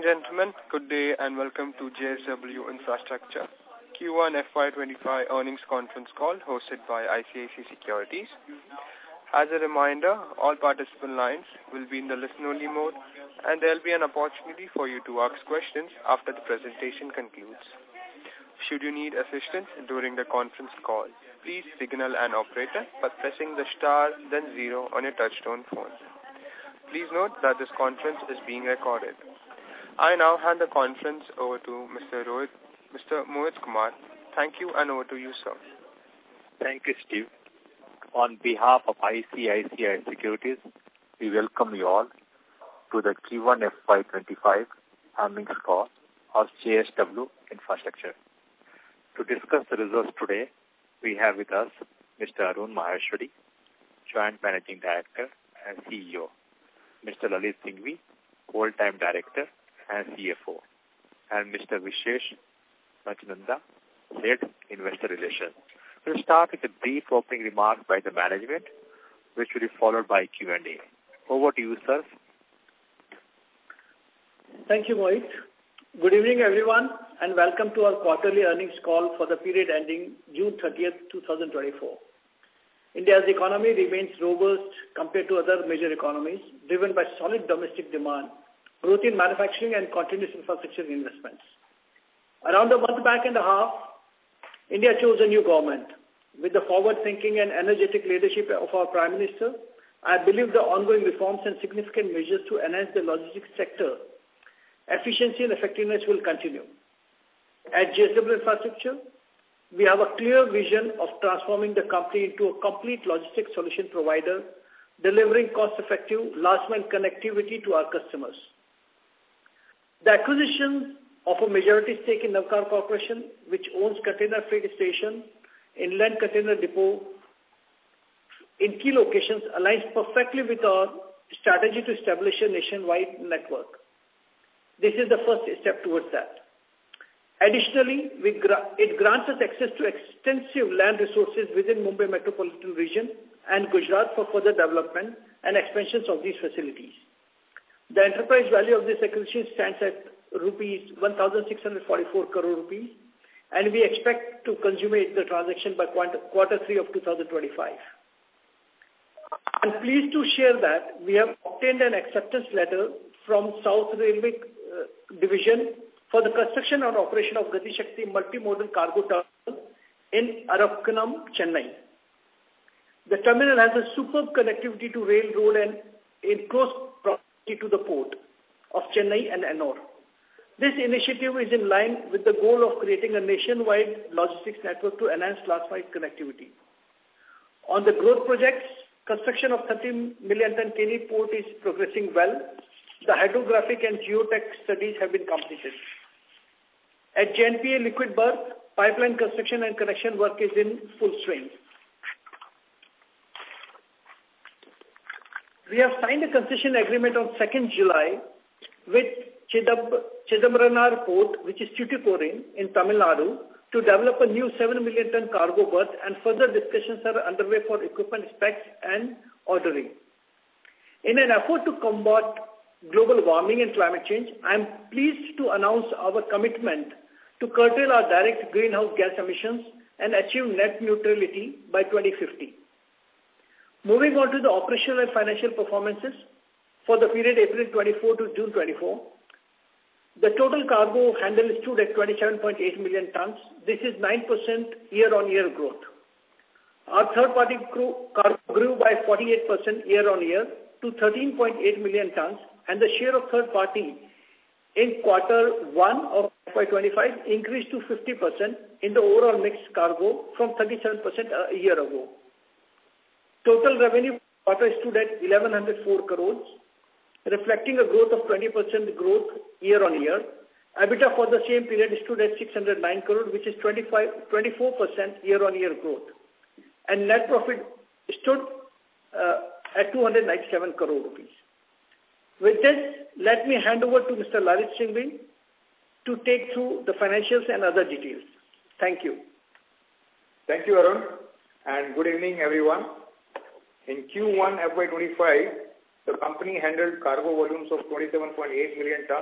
gentlemen, good day and welcome to JSW Infrastructure Q1 FY25 earnings conference call hosted by ICICI Securities. As a reminder, all participant lines will be in the listen-only mode and there will be an opportunity for you to ask questions after the presentation concludes. Should you need assistance during the conference call, please signal an operator by pressing the star then 0 on your touchtone phone. Please note that this conference is being recorded. I now hand the conference over to Mr. Mohit Kumar. Thank you and over to you, sir. Thank you, Steve. On behalf of ICICI Securities, we welcome you all to the Q1 FY25 earnings call of JSW Infrastructure. To discuss the results today, we have with us Mr. Arun Maheshwari, Joint Managing Director and CEO, Mr. Lalit Singhvi, Full-Time Director and CFO, and Mr. Vishesh Machnanda, Head Investor Relations. We'll start with a brief opening remark by the management, which will be followed by Q&A. Over to you, sir. Thank you, Mohit. Good evening, everyone, and welcome to our quarterly earnings call for the period ending June 30th, 2024. India's economy remains robust compared to other major economies, driven by solid domestic demand, growth in manufacturing and continuous infrastructure investments. Around a month back and a half, India chose a new government. With the forward-thinking and energetic leadership of our Prime Minister, I believe the ongoing reforms and significant measures to enhance the logistics sector, efficiency and effectiveness will continue. At JSW Infrastructure, we have a clear vision of transforming the company into a complete logistics solution provider, delivering cost-effective, last-mile connectivity to our customers. The acquisition of a majority stake in Navkar Corporation, which owns container freight station, inland container depot in key locations, aligns perfectly with our strategy to establish a nationwide network. This is the first step towards that. Additionally, it grants us access to extensive land resources within Mumbai metropolitan region and Gujarat for further development and expansions of these facilities. The enterprise value of this acquisition stands at rupees 1,644 crore rupees, and we expect to consummate the transaction by quarter 3 of 2025. I'm pleased to share that we have obtained an acceptance letter from South Railway Division for the construction and operation of Gati Shakti multimodal cargo terminal in Arakkonam, Chennai. The terminal has a superb connectivity to rail, road and in close proximity to the port of Chennai and Ennore. This initiative is in line with the goal of creating a nationwide logistics network to enhance last-mile connectivity. On the growth projects, construction of 30 million ton Keni port is progressing well. The hydrographic and geotech studies have been completed. At JNPA Liquid Berth, pipeline construction and connection work is in full swing. We have signed a concession agreement on 2nd July with Chidambaram Port, which is Tuticorin in Tamil Nadu, to develop a new 7 million ton cargo berth, and further discussions are underway for equipment specs and ordering. In an effort to combat global warming and climate change, I am pleased to announce our commitment to curtail our direct greenhouse gas emissions and achieve net neutrality by 2050. Moving on to the operational and financial performances for the period April 24 to June 24, the total cargo handle stood at 27.8 million tons. This is 9% year-on-year growth. Our third-party cargo grew by 48% year-on-year to 13.8 million tons, and the share of third-party in quarter 1 of FY25 increased to 50% in the overall mixed cargo from 37% a year ago. Total revenue for the quarter stood at 1,104 crores, reflecting a growth of 20% growth year-on-year. EBITDA for the same period stood at 609 crores, which is 24% year-on-year growth. And net profit stood at 297 crore rupees. With this, let me hand over to Mr. Lalit Singhvi to take through the financials and other details. Thank you. Thank you, Arun, and good evening, everyone. In Q1 FY25, the company handled cargo volumes of 27.8 million tons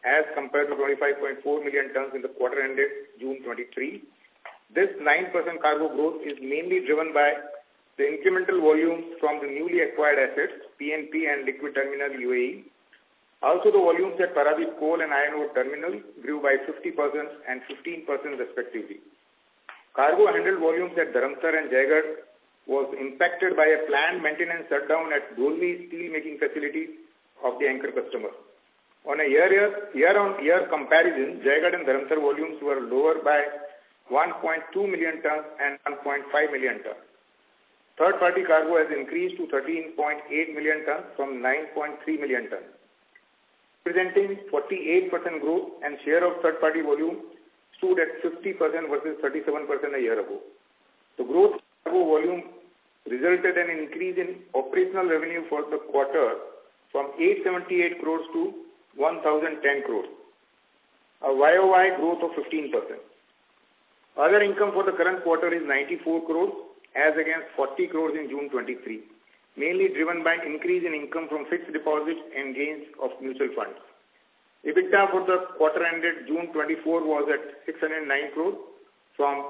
as compared to 25.4 million tons in the quarter ended June 23. This 9% cargo growth is mainly driven by the incremental volumes from the newly acquired assets, PNP and Liquid Terminal UAE. Also, the volumes at Paradip Coal and Iron Ore Terminal grew by 50% and 15% respectively. Cargo handled volumes at Dharamtar and Jaigarh was impacted by a planned maintenance shutdown at Dolvi steel making facility of the anchor customer. On a year-on-year comparison, Jaigarh and Dharamtar volumes were lower by 1.2 million tons and 1.5 million tons. Third-party cargo has increased to 13.8 million tons from 9.3 million tons, presenting 48% growth, and share of third-party volume stood at 50% versus 37% a year ago. The growth cargo volume resulted in an increase in operational revenue for the quarter from 878 crores to 1,010 crores, a YOY growth of 15%. Other income for the current quarter is 94 crores as against 40 crores in June 23, mainly driven by increase in income from fixed deposits and gains of mutual funds. EBITDA for the quarter ended June 24 was at 609 crores from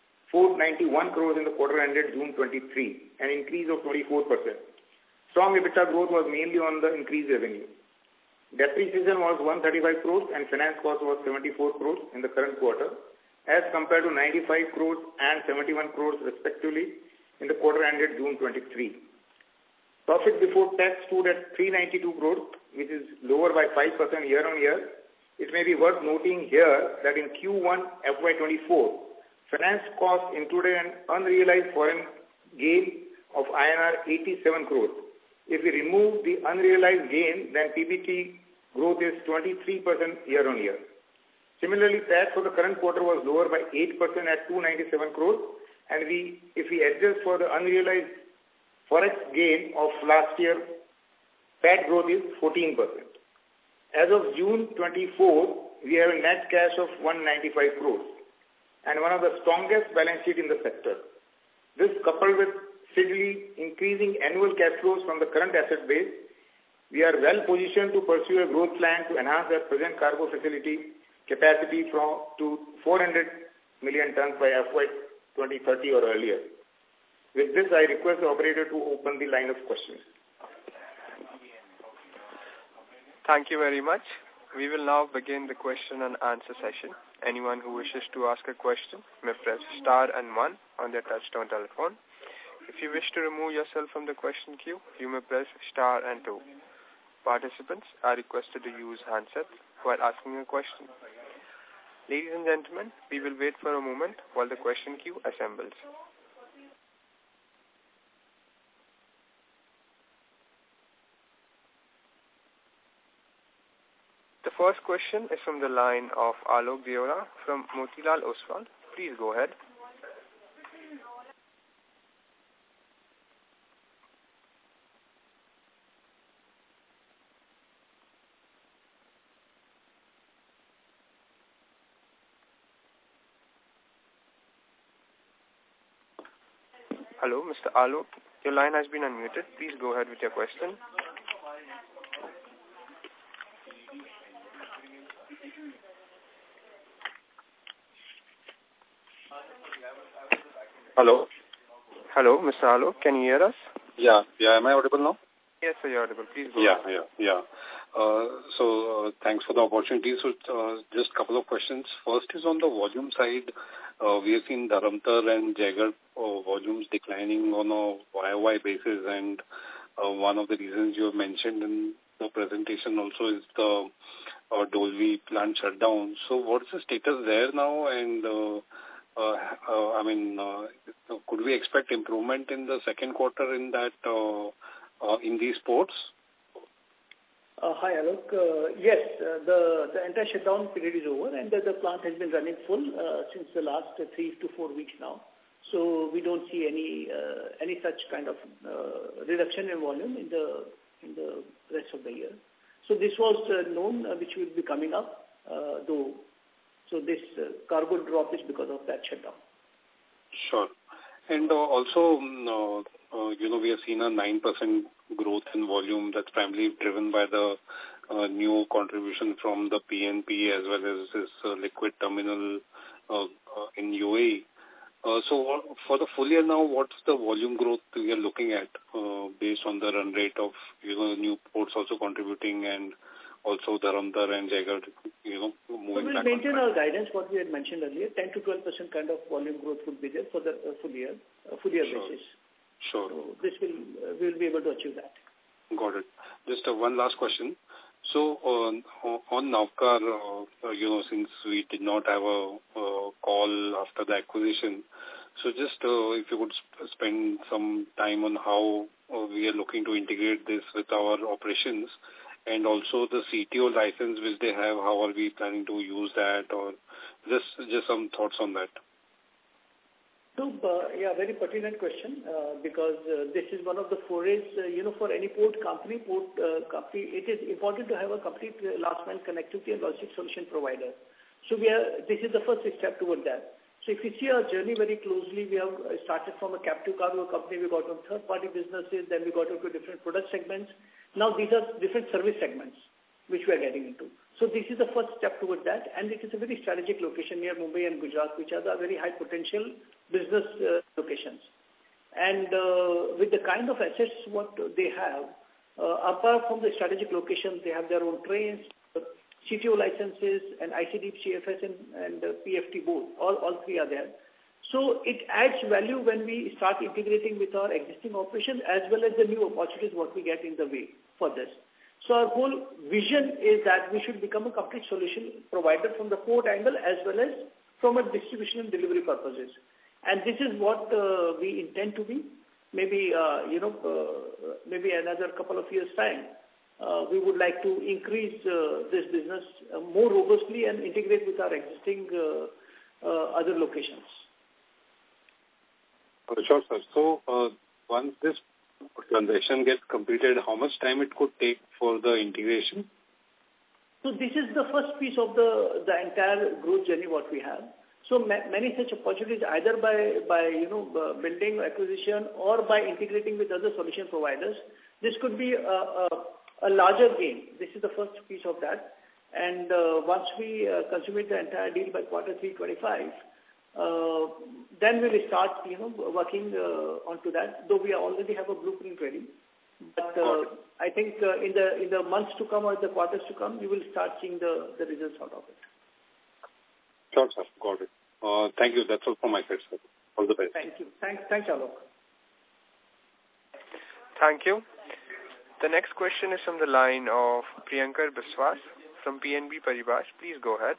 491 crores in the quarter ended June 23, an increase of 24%. Strong EBITDA growth was mainly on the increased revenue. Depreciation was 135 crores and finance cost was 74 crores in the current quarter as compared to 95 crores and 71 crores respectively in the quarter ended June 23. Profit before tax stood at 392 crores, which is lower by 5% year-on-year. It may be worth noting here that in Q1 FY24, finance cost included an unrealized foreign gain of INR 87 crores. If we remove the unrealized gain, then PBT growth is 23% year-on-year. Similarly, tax for the current quarter was lower by 8% at 297 crores, and if we adjust for the unrealized forex gain of last year, PAT growth is 14%. As of June 24, we have a net cash of 195 crores and one of the strongest balance sheet in the sector. This, coupled with steadily increasing annual cash flows from the current asset base, we are well positioned to pursue a growth plan to enhance our present cargo facility capacity to 400 million tons by FY 2030 or earlier. With this, I request the operator to open the line of questions. Thank you very much. We will now begin the question and answer session. Anyone who wishes to ask a question may press star and 1 on their touchtone telephone. If you wish to remove yourself from the question queue, you may press star and 2. Participants are requested to use handsets while asking a question. Ladies and gentlemen, we will wait for a moment while the question queue assembles. The first question is from the line of Alok Deora from Motilal Oswal. Please go ahead. Hello, Mr. Alok. Your line has been unmuted. Please go ahead with your question. Hello. Hello, Mr. Alok. Can you hear us? Yeah. Am I audible now? Yes, sir, you're audible. Please go ahead. Yeah. Thanks for the opportunity. So, just a couple of questions. First is on the volume side. We have seen Dharamtar and Jaigarh volumes declining on a YOY basis, and one of the reasons you have mentioned in the presentation also is the Dolvi plant shutdown. So, what's the status there now? And could we expect improvement in the second quarter in that in these ports? Hi, Alok. Yes, the entire shutdown period is over, and the plant has been running full since the last 3 to 4 weeks now. So we don't see any such kind of reduction in volume in the rest of the year. So this was known, which will be coming up, though. So this cargo drop is because of that shutdown. Sure. And also, we have seen a 9% growth in volume that's primarily driven by the new contribution from the PNP as well as this liquid terminal in UAE. So for the full year now, what's the volume growth we are looking at based on the run rate of, new ports also contributing and also Dharamtar and Jaigarh, moving back? So we'll maintain our guidance, what we had mentioned earlier, 10 to 12% kind of volume growth would be there for the full year basis. Sure. So this we'll be able to achieve that. Got it. Just one last question. So on Navkar, since we did not have a call after the acquisition, so just if you could spend some time on how we are looking to integrate this with our operations, and also the CTO license which they have, how are we planning to use that, or just some thoughts on that? So, very pertinent question because this is one of the forays, for any port company, it is important to have a complete last mile connectivity and logistics solution provider. So this is the first step toward that. So if you see our journey very closely, we have started from a captive cargo company, we got on third-party businesses, then we got into different product segments. Now these are different service segments which we are getting into. So this is the first step toward that, and it is a very strategic location near Mumbai and Gujarat, which are the very high potential business locations. And with the kind of assets what they have, apart from the strategic locations, they have their own trains, CTO licenses, and ICD, CFS, and PFT both. All three are there. So it adds value when we start integrating with our existing operations as well as the new opportunities what we get in the way for this. So our whole vision is that we should become a complete solution provider from the port angle as well as from a distribution and delivery purposes. And this is what we intend to be. Maybe, maybe another couple of years' time, we would like to increase this business more robustly and integrate with our existing other locations. Sure, sir. So once this transaction gets completed, how much time it could take for the integration? So this is the first piece of the entire growth journey what we have. So many such opportunities either by building acquisition or by integrating with other solution providers. This could be a larger gain. This is the first piece of that. And once we consummate the entire deal by Q3 25, then we will start, working onto that, though we already have a blueprint ready. But I think in the months to come or the quarters to come, you will start seeing the results out of it. Sure, sir. Got it. Thank you. That's all from my side, sir. All the best. Thank you. Thanks, Alok. Thank you. The next question is from the line of Priyankar Biswas from PNB Paribas. Please go ahead.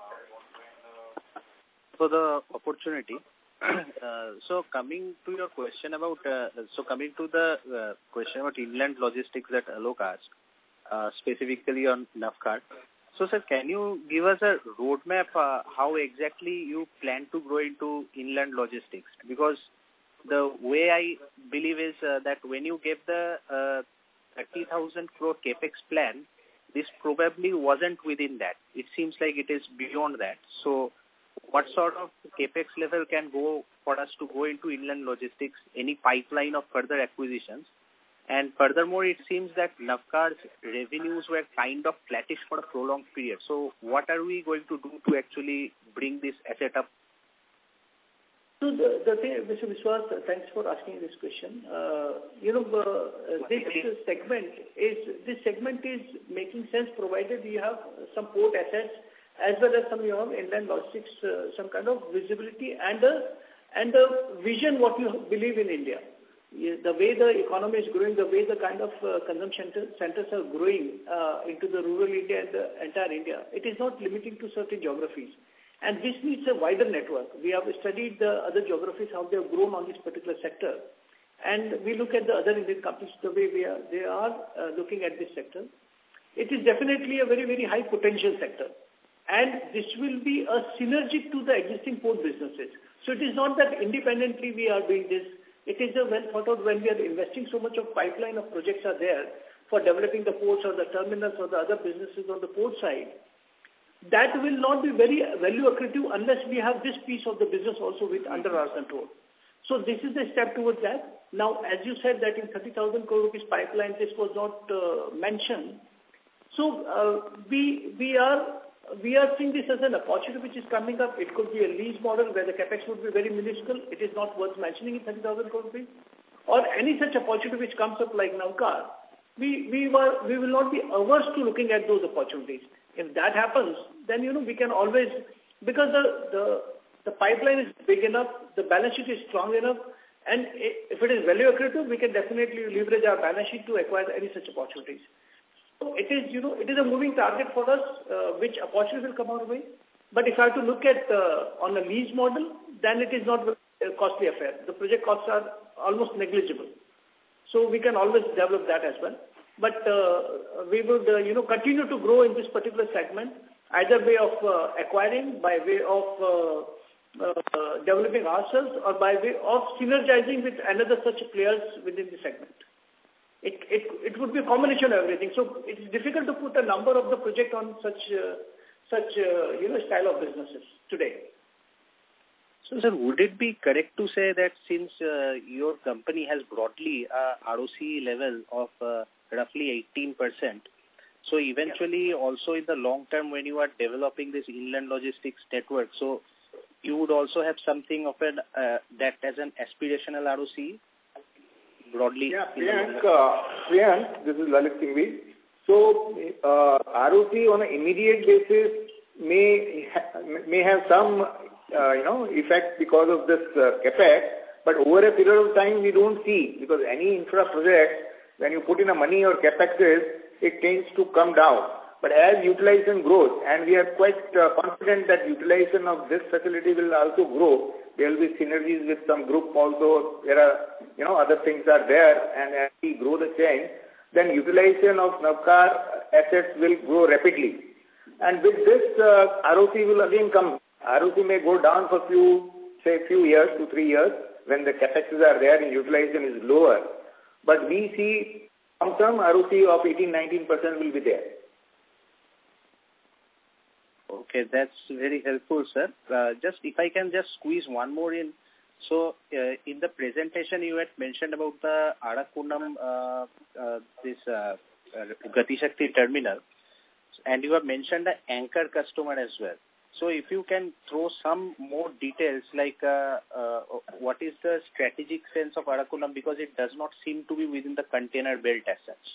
For the opportunity. So coming to your question about, question about inland logistics that Alok asked, specifically on Navkar. So, sir, can you give us a roadmap how exactly you plan to grow into inland logistics? Because the way I believe is that when you gave the 30,000 crore capex plan, this probably wasn't within that. It seems like it is beyond that. So what sort of capex level can go for us to go into inland logistics, any pipeline of further acquisitions? And furthermore, it seems that Navkar's revenues were kind of flattish for a prolonged period. So what are we going to do to actually bring this asset up? So the thing, Mr. Biswas, thanks for asking this question. This segment is making sense provided you have some port assets as well as some inland logistics, some kind of visibility and a vision what you believe in India. The way the economy is growing, the way the kind of consumption centers are growing into the rural India and the entire India, it is not limiting to certain geographies. And this needs a wider network. We have studied the other geographies, how they have grown on this particular sector. And we look at the other Indian companies, the way they are looking at this sector. It is definitely a very, very high potential sector. And this will be a synergy to the existing port businesses. So it is not that independently we are doing this. It is a well thought out when we are investing so much of pipeline of projects are there for developing the ports or the terminals or the other businesses on the port side. That will not be very value accretive unless we have this piece of the business also with under our control. So this is the step towards that. Now, as you said that in 30,000 crore rupees pipeline, this was not mentioned. So we are seeing this as an opportunity which is coming up. It could be a lease model where the capex would be very minuscule. It is not worth mentioning in 30,000 crore rupees. Or any such opportunity which comes up like Navkar, we will not be averse to looking at those opportunities. If that happens, then we can always, because the pipeline is big enough, the balance sheet is strong enough, and if it is value accretive, we can definitely leverage our balance sheet to acquire any such opportunities. So it is, it is a moving target for us, which opportunity will come our way. But if I have to look at on a lease model, then it is not a costly affair. The project costs are almost negligible. So we can always develop that as well. But we would, continue to grow in this particular segment, either way of acquiring, by way of developing ourselves, or by way of synergizing with another such players within the segment. It would be a combination of everything. So it's difficult to put a number of the project on such style of businesses today. So, sir, would it be correct to say that since your company has broadly a ROC level of roughly 18%, so eventually also in the long term when you are developing this inland logistics network, so you would also have something of an that as an aspirational ROC broadly? Yeah, Priyank, this is Lalit Singhvi. So ROC on an immediate basis may have some effect because of this capex, but over a period of time we don't see, because any infra project, when you put in a money or capexes, it tends to come down. But as utilization grows, and we are quite confident that utilization of this facility will also grow, there will be synergies with some group also. There are, other things are there, and as we grow the chain, then utilization of Navkar assets will grow rapidly. And with this, ROC will again come. ROC may go down for few years, 2-3 years, when the capexes are there and utilization is lower. But we see long-term ROC of 18-19% will be there. Okay, that's very helpful, sir. Just if I can just squeeze one more in. So, in the presentation you had mentioned about the Arakkonam, this Gati Shakti terminal, and you have mentioned the anchor customer as well. So, if you can throw some more details, like what is the strategic sense of Arakkonam, because it does not seem to be within the container belt as such.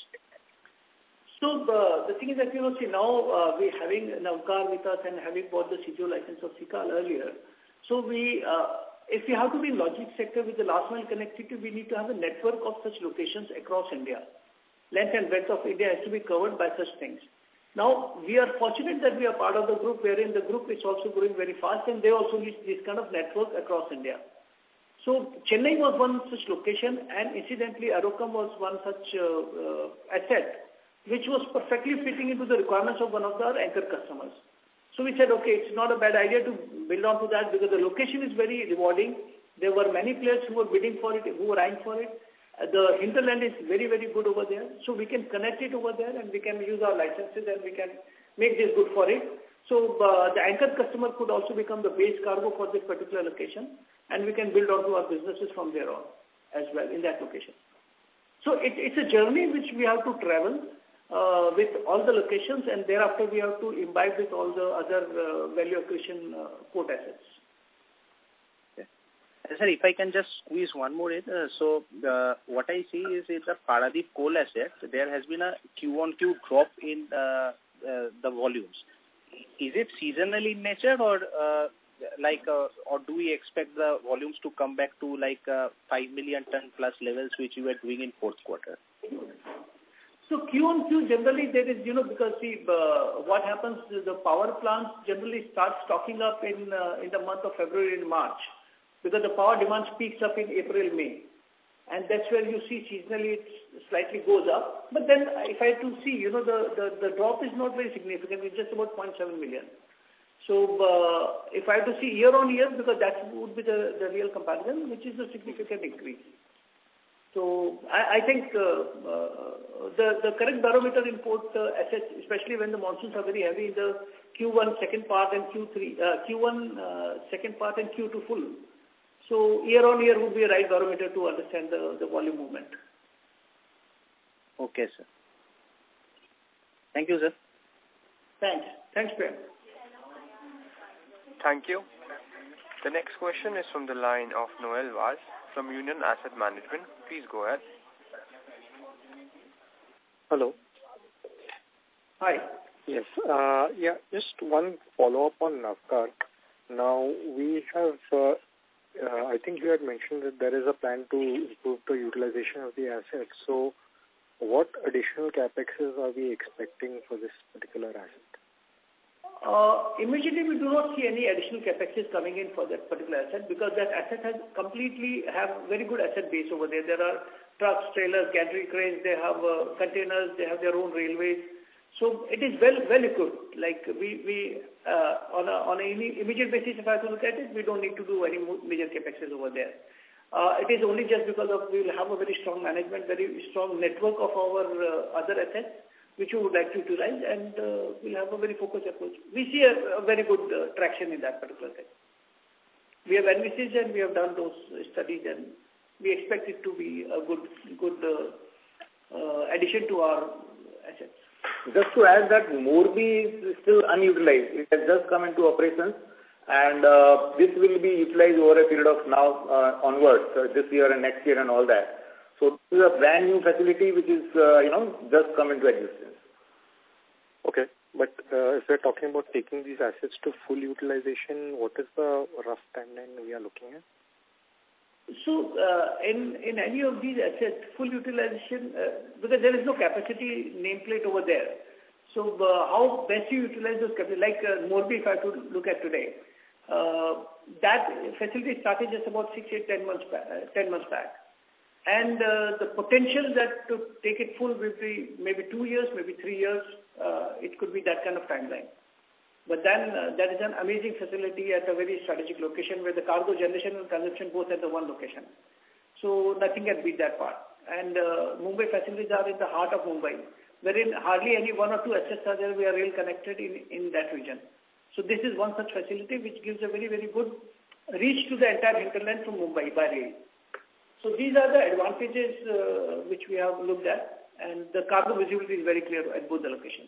So the thing is that, see now we're having Navkar with us and having bought the CGO license of Sikal earlier. So if we have to be in logistics sector with the last mile connectivity, we need to have a network of such locations across India. Length and breadth of India has to be covered by such things. Now, we are fortunate that we are part of the group, wherein the group is also growing very fast, and they also need this kind of network across India. So Chennai was one such location, and incidentally Arakkonam was one such asset which was perfectly fitting into the requirements of one of our anchor customers. So we said, okay, it's not a bad idea to build on to that, because the location is very rewarding. There were many players who were bidding for it, who were eyeing for it. The hinterland is very, very good over there. So we can connect it over there, and we can use our licenses, and we can make this good for it. So the anchor customer could also become the base cargo for this particular location, and we can build onto our businesses from there on as well in that location. So it's a journey which we have to travel with all the locations, and thereafter we have to imbibe with all the other value accretion port assets. Okay. Sir, if I can just squeeze one more in. So what I see is in the Paradip coal asset, there has been a Q-on-Q drop in the volumes. Is it seasonal in nature, or or do we expect the volumes to come back to 5 million ton plus levels which you were doing in fourth quarter? So Q-on-Q generally there is, because what happens is the power plants generally start stocking up in the month of February and March, because the power demand peaks up in April, May. And that's where you see seasonally it slightly goes up. But then if I have to see, the drop is not very significant. It's just about 0.7 million. So if I have to see year on year, because that would be the real comparison, which is a significant increase. So I think the correct barometer in port assets, especially when the monsoons are very heavy in the Q1 second part and Q1 second part and Q2 full. So year on year would be a right barometer to understand the volume movement. Okay, sir. Thank you, sir. Thanks. Thanks, Prem. Thank you. The next question is from the line of Noel Vaz from Union Asset Management. Please go ahead. Hello. Hi. Yes. Just one follow-up on Navkar. Now, we have, I think you had mentioned that there is a plan to improve the utilization of the assets. So, what additional capexes are we expecting for this particular asset? Immediately, we do not see any additional capexes coming in for that particular asset because that asset has completely have very good asset base over there. There are trucks, trailers, gantry cranes, they have containers, they have their own railways. So it is well equipped. Like we on an immediate basis, if I have to look at it, we don't need to do any major capexes over there. It is only just because of we will have a very strong management, very strong network of our other assets, which we would like to utilize, and we'll have a very focused approach. We see a very good traction in that particular thing. We have envisaged and we have done those studies, and we expect it to be a good addition to our assets. Just to add that Morbi is still unutilized. It has just come into operations, and this will be utilized over a period of now onwards, this year and next year and all that. So this is a brand new facility which is, just come into existence. Okay. But if we're talking about taking these assets to full utilization, what is the rough timeline we are looking at? So, in any of these assets, full utilization, because there is no capacity nameplate over there. So, how best you utilize those capacity, like Morbi, if I could look at today, that facility started just about 6, 8, 10 months back. And the potential that to take it full will be maybe 2 years, maybe 3 years. It could be that kind of timeline. But then that is an amazing facility at a very strategic location where the cargo generation and consumption both at the one location. So nothing can beat that part. And Mumbai facilities are in the heart of Mumbai, wherein hardly any 1 or 2 assets are there. We are rail connected in that region. So this is one such facility which gives a very, very good reach to the entire hinterland from Mumbai by rail. So these are the advantages which we have looked at, and the cargo visibility is very clear at both the locations.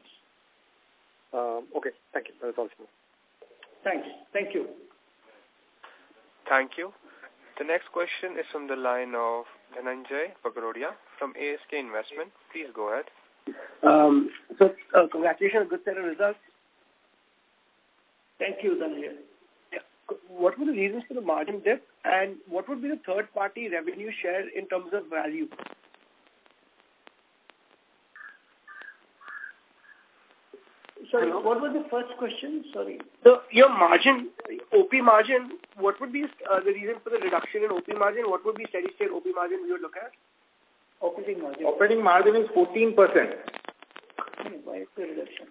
Okay, thank you. That's all. Thanks. Thank you. Thank you. The next question is from the line of Dhananjay Bagrodia from ASK Investment. Please go ahead. Congratulations on a good set of results. Thank you, Dhananjay. Yeah. What were the reasons for the margin dip, and what would be the third-party revenue share in terms of value? Sorry, what was the first question? Sorry. So your margin, OP margin, what would be the reason for the reduction in OP margin? What would be steady-state OP margin we would look at? Operating margin. Operating margin is 14%. Why is the reduction?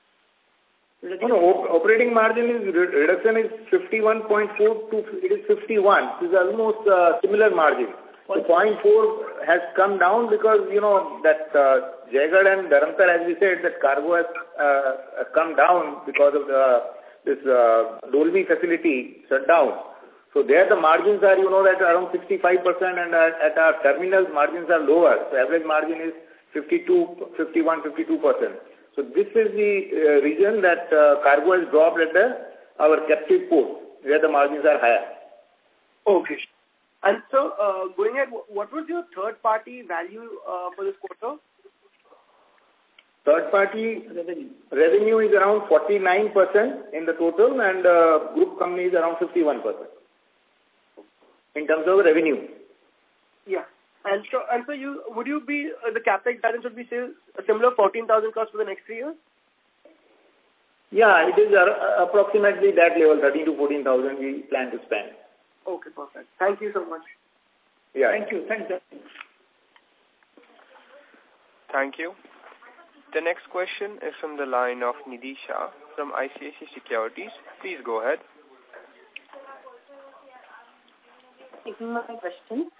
No, operating margin reduction is 51.4 to it is 51. It is almost similar margin. So 0.4 has come down because, that Jaigarh and Dharamtar, as we said, that cargo has come down because of this Dolvi facility shut down. So there the margins are, that around 65%, and at our terminals margins are lower. So average margin is 52%. So this is the reason that cargo has dropped at our captive port, where the margins are higher. Okay. And so, going ahead, what was your third-party value for this quarter? Third-party revenue is around 49% in the total, and group company is around 51% in terms of revenue. Yeah. And so would you be, the capex balance would be still a similar 14,000 crores for the next 3 years? Yeah, it is approximately that level, 13 to 14,000 we plan to spend. Okay, perfect. Thank you so much. Yeah. Thank you. Thanks. Thank you. The next question is from the line of Nidhi Shah from ICICI Securities. Please go ahead. Taking my question.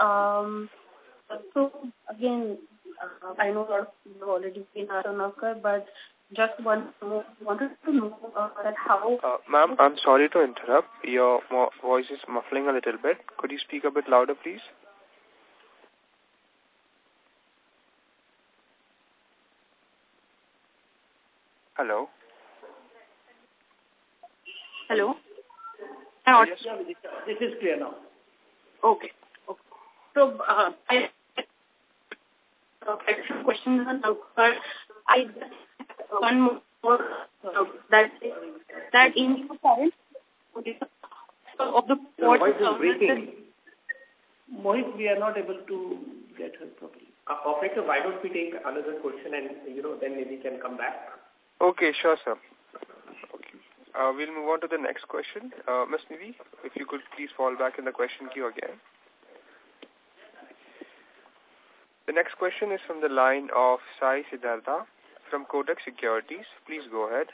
So again, I know a lot of people have already been asked on Navkar, but just wanted to know that how... Ma'am, I'm sorry to interrupt. Your voice is muffling a little bit. Could you speak a bit louder, please? Hello. Hello? Yes, this is clear now. Okay. So, I had some questions on Navkar. I just have one more, that in the current of the port Mohit, we are not able to get her properly. Operator, why don't we take another question and, then maybe can come back? Okay, sure, sir. Okay. We'll move on to the next question. Ms. Nidhi, if you could please fall back in the question queue again. The next question is from the line of Sai Siddhartha from Kotak Securities. Please go ahead.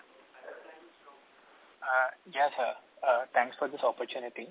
Yes, sir. Thanks for this opportunity.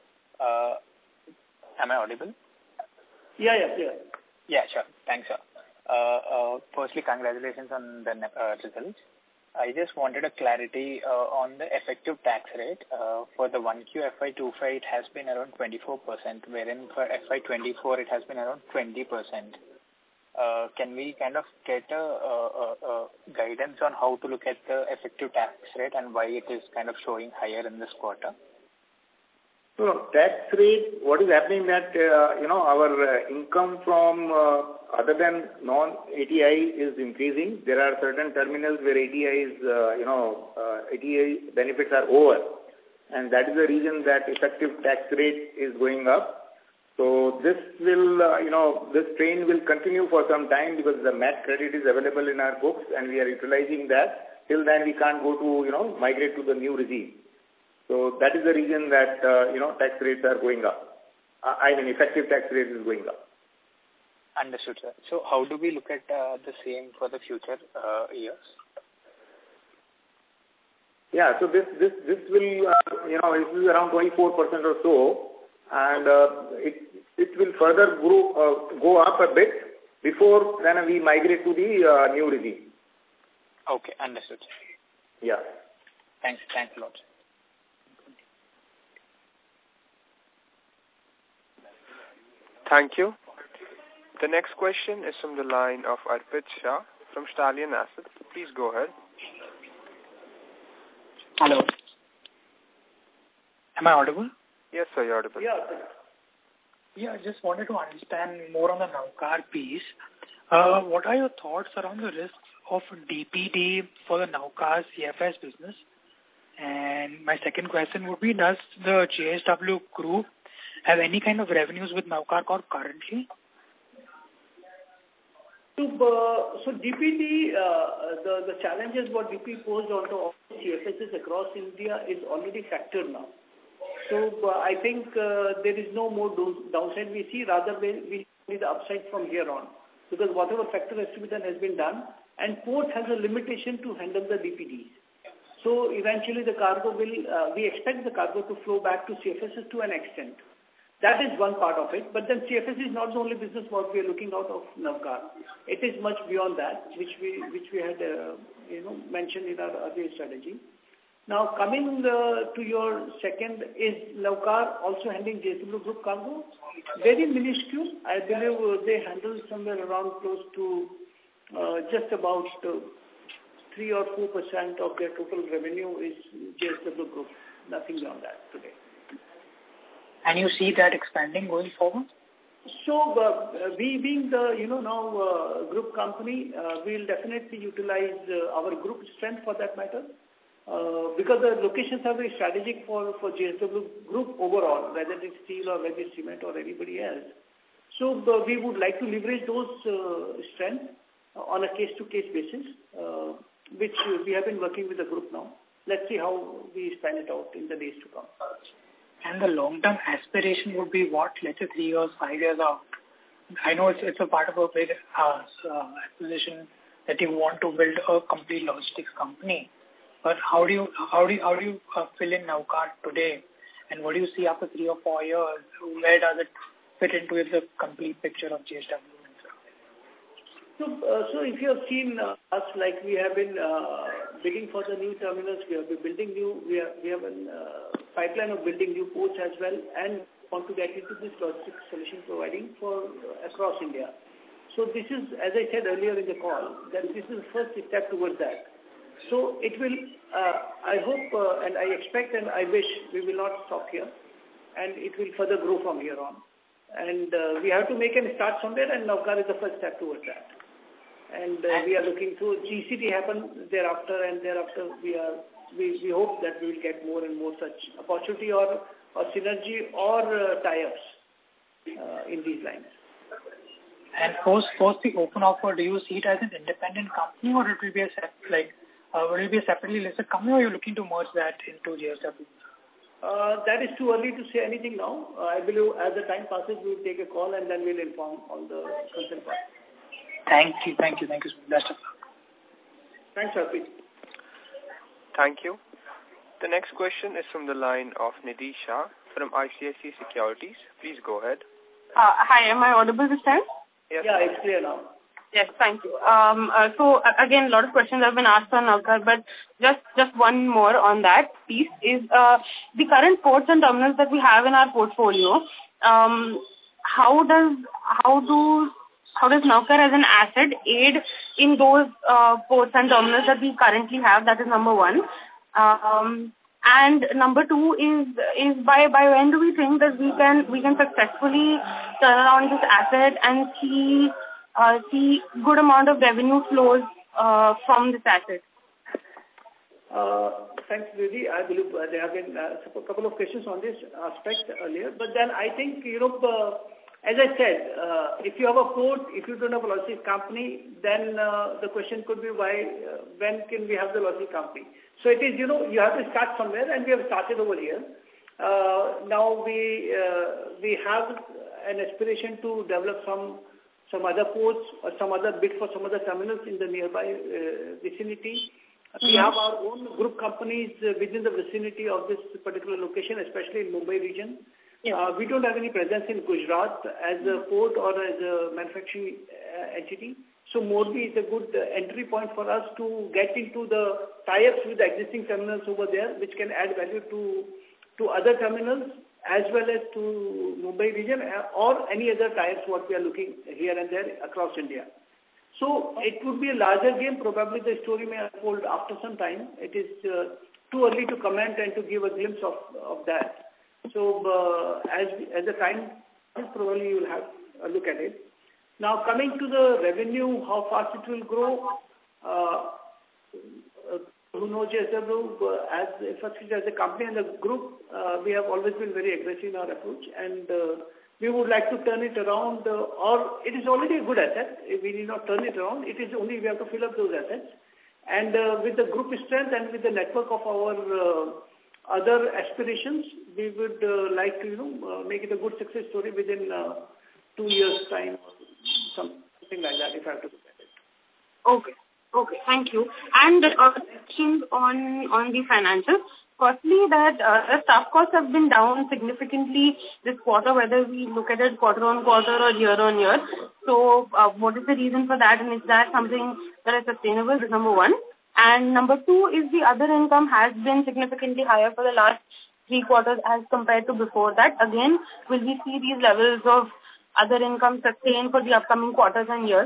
Am I audible? Yeah. Yeah, sure. Thanks, sir. Firstly, congratulations on the results. I just wanted a clarity on the effective tax rate. For the 1Q FY25, it has been around 24%, wherein for FY24, it has been around 20%. Can we kind of get a guidance on how to look at the effective tax rate and why it is kind of showing higher in this quarter? So tax rate, what is happening that, our income from other than non-ATI is increasing. There are certain terminals where ATI benefits are over. And that is the reason that effective tax rate is going up. So this will, this trend will continue for some time because the MAT credit is available in our books and we are utilizing that. Till then we can't go to, migrate to the new regime. So that is the reason that, tax rates are going up. Effective tax rate is going up. Understood, sir. So how do we look at the same for the future years? Yeah, so this will, it is around 24% or so, and it will further go up a bit before then we migrate to the new regime. Okay, understood. Yeah. Thanks a lot. Thank you. The next question is from the line of Arpit Shah from Stallion Asset. Please go ahead. Hello. Am I audible? Yes, sir, you're audible. Yeah, I just wanted to understand more on the Navkar piece. What are your thoughts around the risks of DPD for the Navkar CFS business? And my second question would be, does the JSW Group have any kind of revenues with Navkar Corp currently? So DPD, the challenges what DP posed onto all CFSs across India is already factored now. So I think there is no more downside we see, rather we see the upside from here on. Because whatever factor has to be done has been done, and port has a limitation to handle the DPDs. So eventually the cargo will, we expect the cargo to flow back to CFSs to an extent. That is one part of it. But then CFS is not the only business what we are looking out of Navkar. It is much beyond that, which we had, mentioned in our earlier strategy. Now, coming to your second, is Navkar also handling JSW Group cargo? Very minuscule. I believe they handle somewhere around close to just about 3 or 4% of their total revenue is JSW Group. Nothing beyond that today. And you see that expanding going forward? So, we being the, now group company, we'll definitely utilize our group strength for that matter. Because the locations are very strategic for JSW Group overall, whether it's steel or whether it's cement or anybody else. So we would like to leverage those strengths on a case-to-case basis, which we have been working with the group now. Let's see how we span it out in the days to come. And the long-term aspiration would be what, let's say 3 years, 5 years out? I know it's a part of a big acquisition that you want to build a complete logistics company. But how do you fill in Navkar today? And what do you see after 3 or 4 years? Where does it fit into the complete picture of JSW? So if you have seen us, like we have been bidding for the new terminals, we have been building we have a pipeline of building new ports as well, and want to get into this logistics solution providing for across India. So this is, as I said earlier in the call, that this is the first step towards that. So it will, I hope and I expect and I wish we will not stop here, and it will further grow from here on. And we have to make a start somewhere, and Navkar is the first step towards that. And we are looking to GCT happen thereafter, and thereafter we hope that we will get more and more such opportunity or synergy or tie-ups in these lines. And post the open offer, do you see it as an independent company, or it will be will it be a separately listed company, or are you looking to merge that into JSW? That is too early to say anything now. I believe as the time passes, we will take a call and then we'll inform all the concerned parties. Thank you. Best of luck. Thanks, Harpreet. Thank you. The next question is from the line of Nidhi Shah from ICICI Securities. Please go ahead. Hi, am I audible this time? Yes. Yeah, it's clear now. Yes, thank you. So again, a lot of questions have been asked on Navkar, but just one more on that piece is the current ports and terminals that we have in our portfolio. How does Navkar as an asset aid in those ports and terminals that we currently have? That is number one. And number two is by when do we think that we can successfully turn around this asset and see good amount of revenue flows from this asset? Thanks, Nidhi. I believe there have been a couple of questions on this aspect earlier, but then I think as I said, if you have a port, if you don't have a logistics company, then the question could be when can we have the logistics company? So it is, you have to start somewhere, and we have started over here. Now we have an aspiration to develop some other ports or some other bid for some other terminals in the nearby vicinity. We have our own group companies within the vicinity of this particular location, especially in Mumbai region. Yeah. We don't have any presence in Gujarat as a port or as a manufacturing entity. So Morbi is a good entry point for us to get into the tie-ups with the existing terminals over there, which can add value to other terminals as well as to Mumbai region or any other tie-ups what we are looking here and there across India. So it would be a larger game. Probably the story may unfold after some time. It is too early to comment and to give a glimpse of that. So as the time, probably you will have a look at it. Now coming to the revenue, how fast it will grow, who knows JSW as infrastructure as a company and a group, we have always been very aggressive in our approach, and we would like to turn it around, or it is already a good asset. We need not turn it around. It is only we have to fill up those assets. And with the group strength and with the network of our other aspirations, we would like to make it a good success story within 2 years' time, something like that, if I have to look at it. Okay, thank you. And questions on the financials. Firstly, that the staff costs have been down significantly this quarter, whether we look at it quarter on quarter or year on year. So what is the reason for that, and is that something that is sustainable? Is number one. And number two is the other income has been significantly higher for the last 3 quarters as compared to before that. Again, will we see these levels of other income sustained for the upcoming quarters and years?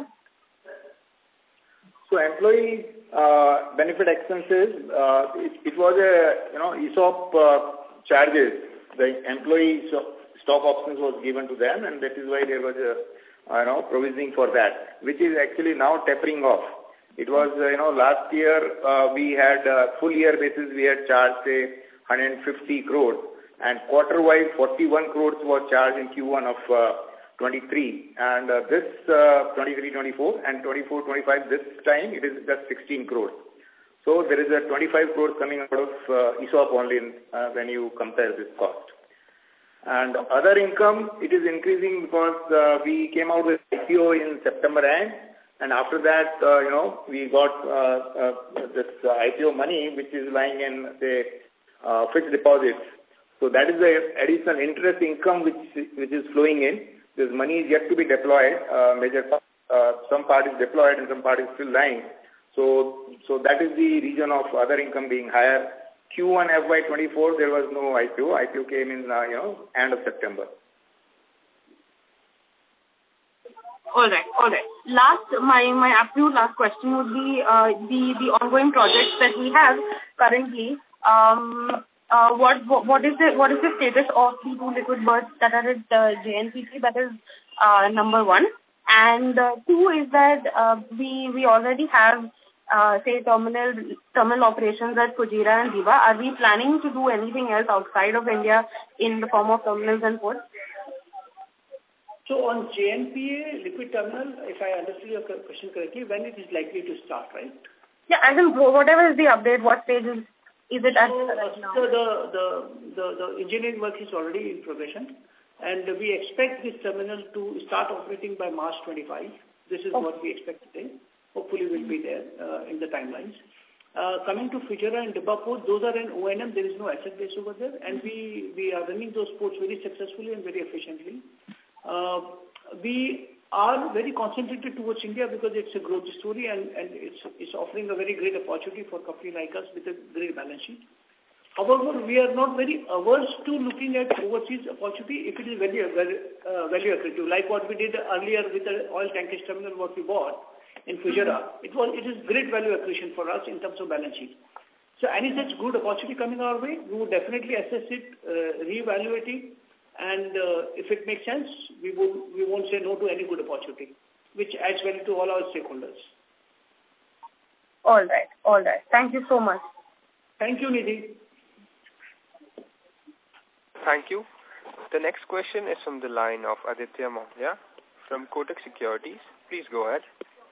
So employee benefit expenses, it was a, ESOP charges. The employee stock options was given to them, and that is why there was a, provisioning for that, which is actually now tapering off. It was, last year we had full year basis we had charged say 150 crores, and quarter-wise 41 crores was charged in Q1 of 23, and this 23-24 and 24-25 this time it is just 16 crores. So there is a 25 crores coming out of ESOP only when you compare this cost. And other income, it is increasing because we came out with IPO in September end, and after that, we got this IPO money which is lying in the fixed deposits. So that is the additional interest income which is flowing in. This money is yet to be deployed. Some part is deployed and some part is still lying. So that is the reason of other income being higher. Q1 FY24 there was no IPO. IPO came in end of September. All right. My absolute last question would be the ongoing projects that we have currently. What is the status of the 2 liquid berths that are at JNPT? That is number 1. And 2 is that we already have say terminal operations at Fujairah and Diva. Are we planning to do anything else outside of India in the form of terminals and ports? So on JNPA liquid terminal, if I understood your question correctly, when it is likely to start, right? Yeah, I think whatever is the update, what stage is it at right now? So the engineering work is already in progression, and we expect this terminal to start operating by March 25. This is what we expect today. Hopefully we'll be there in the timelines. Coming to Fujairah and Dibba Port, those are in O&M. There is no asset base over there, and we are running those ports very successfully and very efficiently. We are very concentrated towards India because it's a growth story and it's offering a very great opportunity for a company like us with a great balance sheet. However, we are not very averse to looking at overseas opportunity if it is value accretive, like what we did earlier with the oil tankage terminal, what we bought in Fujairah. It is great value accretion for us in terms of balance sheet. So any such good opportunity coming our way, we would definitely assess it, reevaluate it, and if it makes sense, we won't say no to any good opportunity, which adds value to all our stakeholders. All right. Thank you so much. Thank you, Nidhi. Thank you. The next question is from the line of Aditya Mongia from Kotak Securities. Please go ahead.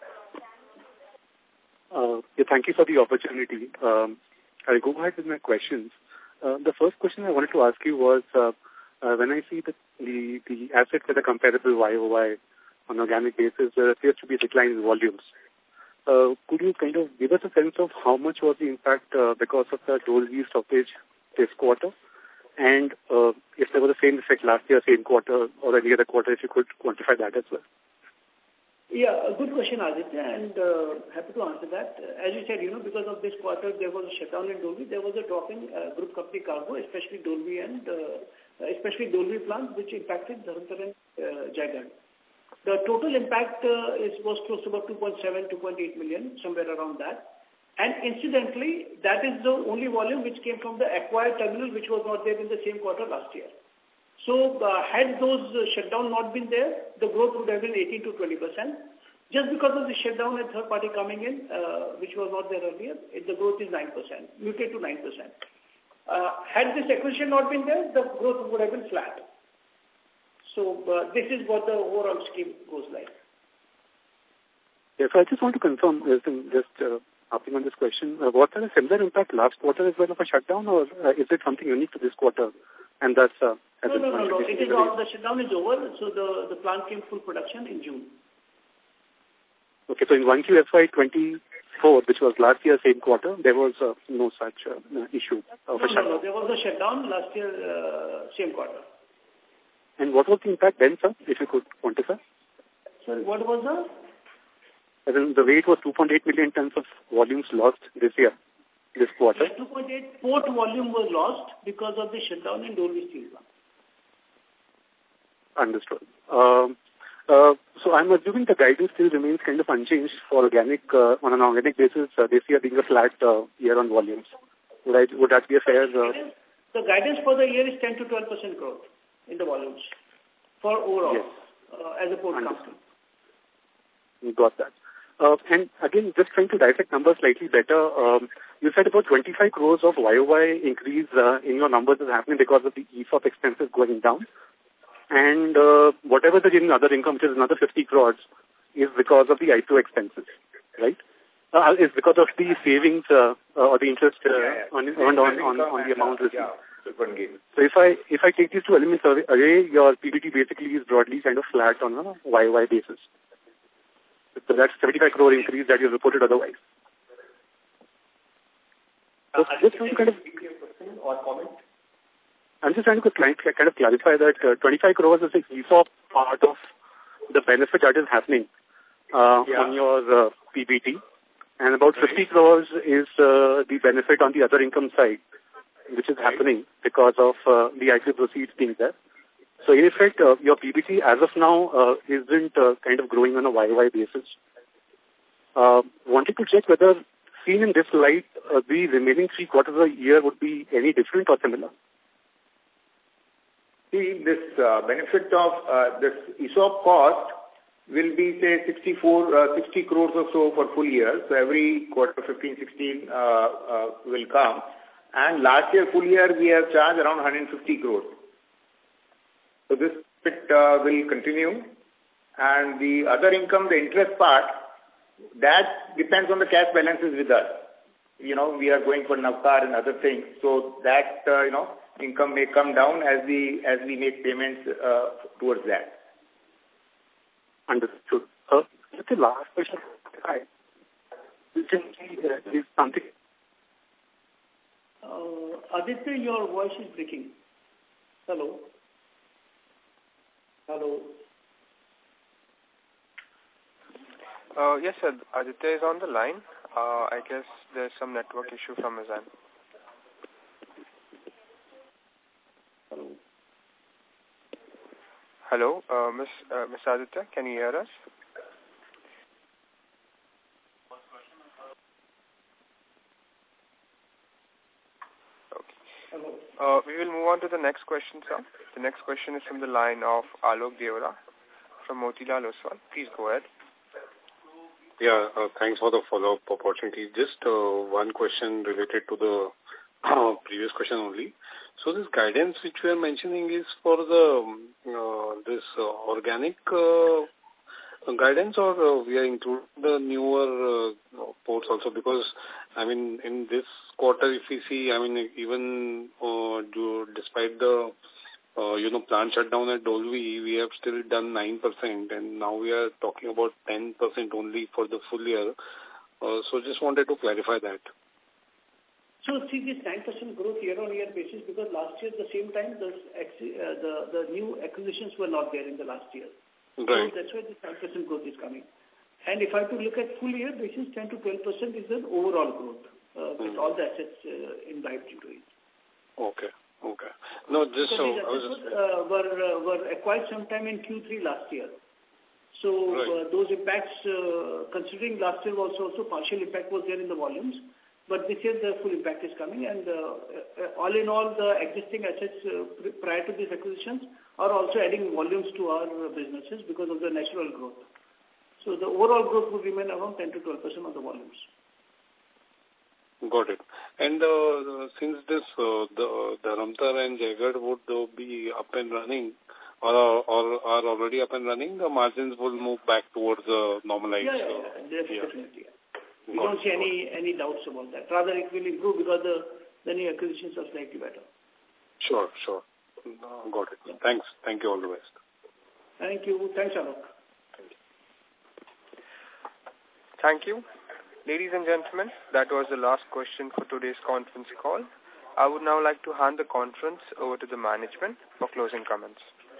Thank you for the opportunity. I'll go ahead with my questions. The first question I wanted to ask you was, when I see the assets that are comparable YOY on organic basis, there appears to be a decline in volumes. Could you kind of give us a sense of how much was the impact because of the Dolvi stoppage this quarter? And if there was the same effect last year, same quarter, or any other quarter, if you could quantify that as well. Yeah, a good question, Aditya, and happy to answer that. As you said, because of this quarter, there was a shutdown in Dolvi. There was a drop in group company cargo, especially Dolvi and especially Dolvi plant, which impacted Dharamtar and Jaigarh. The total impact was close to about 2.7, 2.8 million, somewhere around that. And incidentally, that is the only volume which came from the acquired terminal, which was not there in the same quarter last year. So had those shutdown not been there, the growth would have been 18 to 20%. Just because of the shutdown and third party coming in, which was not there earlier, the growth is 9%, muted to 9%. Had this acquisition not been there, the growth would have been flat. So this is what the overall scheme goes like. Yes, I just want to confirm, just hopping on this question, was there a similar impact last quarter as well of a shutdown, or is it something unique to this quarter? And that's No. It is all, the shutdown is over, so the plant came full production in June. Okay, so in 1Q FY24, which was last year, same quarter, there was no such issue of a shutdown? No, there was a shutdown last year, same quarter. And what was the impact then, sir, if you could quantify? Sorry, what was the? As in, the weight was 2.8 million tons of volumes lost this year, this quarter. Yeah, 2.8 port volume was lost because of the shutdown in Dolvi Steel Plant. Understood. So I'm assuming the guidance still remains kind of unchanged for organic, on an organic basis, this year being a flat year on volumes. Would that be a fair? The guidance for the year is 10 to 12% growth in the volumes for overall, yes. As a port company. Got that. And again, just trying to dissect numbers slightly better, you said about 25 crores of YOY increase in your numbers is happening because of the ESOP expenses going down. And whatever the getting other income, which is another 50 crores, is because of the IPO expenses, right? Is because of the savings or the interest on the amount received. Yeah. So if I take these two elements away, your PBT basically is broadly kind of flat on a YOY basis. So that's 75 crore increase that you reported otherwise. So just trying to kind of or comment. I'm just trying to kind of clarify that 25 crores is the ESOP part of the benefit that is happening on your PBT, and about 50 crores is the benefit on the other income side, which is happening because of the IPO proceeds being there. So in effect, your PBT as of now isn't kind of growing on a YY basis. Wanted to check whether, seen in this light, the remaining 3 quarters of the year would be any different or similar? See, this benefit of this ESOP cost will be, say, 60 crores or so for full year. So every quarter, 15, 16 will come. And last year, full year, we have charged around 150 crores. So this bit will continue. And the other income, the interest part, that depends on the cash balances with us. You know, we are going for Navkar and other things. So that, income may come down as we make payments towards that. Understood. Just the last question. Is something... Aditya, your voice is breaking. Hello? Hello? Yes, sir. Aditya is on the line. I guess there's some network issue from his end. Hello, Miss Aditya, can you hear us? Okay. We will move on to the next question, sir. The next question is from the line of Alok Deora from Motilal Oswal. Please go ahead. Yeah, thanks for the follow-up opportunity. Just one question related to the previous question only. So this guidance which we are mentioning is for the this organic guidance, or we are including the newer ports also? Because, I mean, in this quarter, if we see, I mean, even despite the plant shutdown at Dolvi, we have still done 9%, and now we are talking about 10% only for the full year. So just wanted to clarify that. So see this 9% growth year-on-year basis, because last year at the same time the new acquisitions were not there in the last year. Right. So that's why this 9% growth is coming. And if I have to look at full year basis, 10 to 12% is an overall growth with all the assets imbibed into it. Okay. No, just so I was were acquired sometime in Q3 last year. So right. Those impacts, considering last year also partial impact was there in the volumes. But this year the full impact is coming, and all in all, the existing assets prior to these acquisitions are also adding volumes to our businesses because of the natural growth. So the overall growth will remain around 10 to 12% of the volumes. Got it. And since this the Dharamtar and Jaigarh would be up and running, or are already up and running, the margins will move back towards normalized. Definitely. Yeah. We don't see any doubts about that. Rather, it will improve because the new acquisitions are slightly better. Sure. Got it. Yeah. Thanks. Thank you. All the best. Thank you. Thanks, Alok. Thank you. Ladies and gentlemen, that was the last question for today's conference call. I would now like to hand the conference over to the management for closing comments.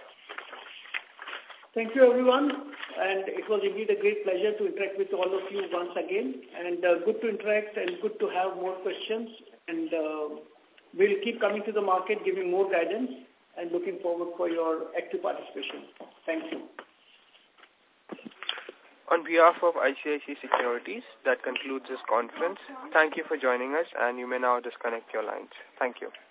Thank you, everyone. And it was indeed a great pleasure to interact with all of you once again. And good to interact and good to have more questions. And we'll keep coming to the market, giving more guidance, and looking forward for your active participation. Thank you. On behalf of ICICI Securities, that concludes this conference. Thank you for joining us, and you may now disconnect your lines. Thank you.